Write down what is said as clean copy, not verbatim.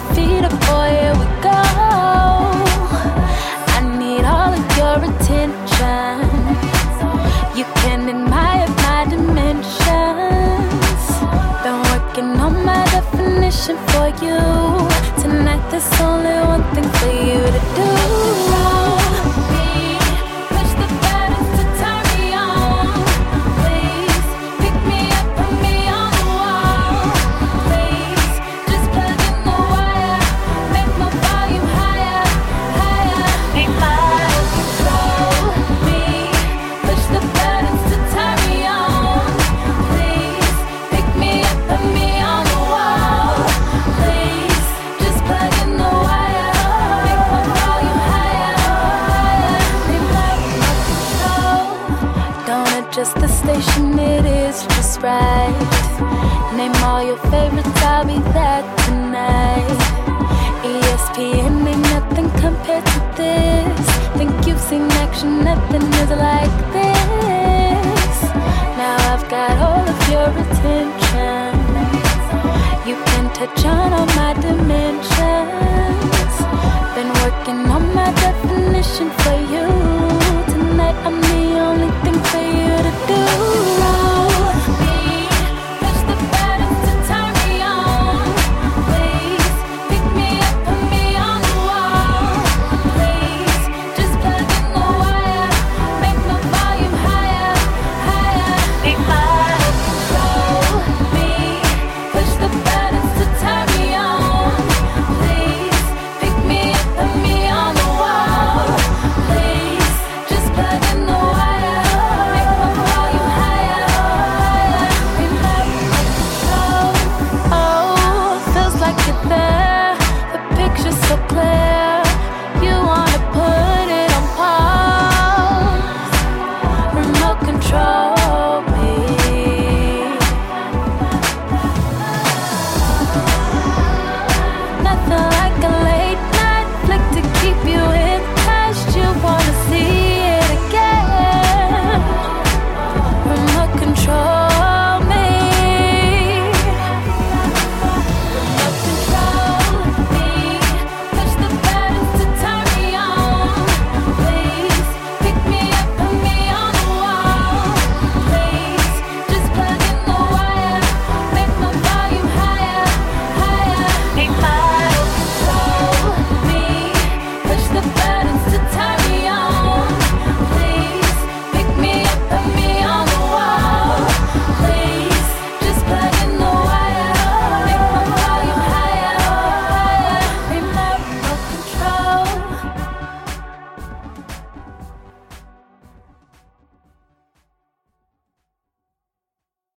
your feet up, boy, here we go. I need all of your attention. You can admire my dimensions. Been working on my definition for you. Tonight there's only one thing for you to do. Push the buttons to turn me on. Please pick me up, put me on the wall. Please just plug in the wire. Make my volume higher, higher. Need my control me. Push the buttons to turn me on. Please pick me up, put me on the wall. Please just plug in the wire. Make my volume higher, higher. Need my control. Don't adjust the station, it is just right. Name all your favorites, I'll be there tonight. ESPN ain't nothing compared to this. Think you've seen action, nothing is like this. Now I've got all of your attention. You can touch on all my dimensions.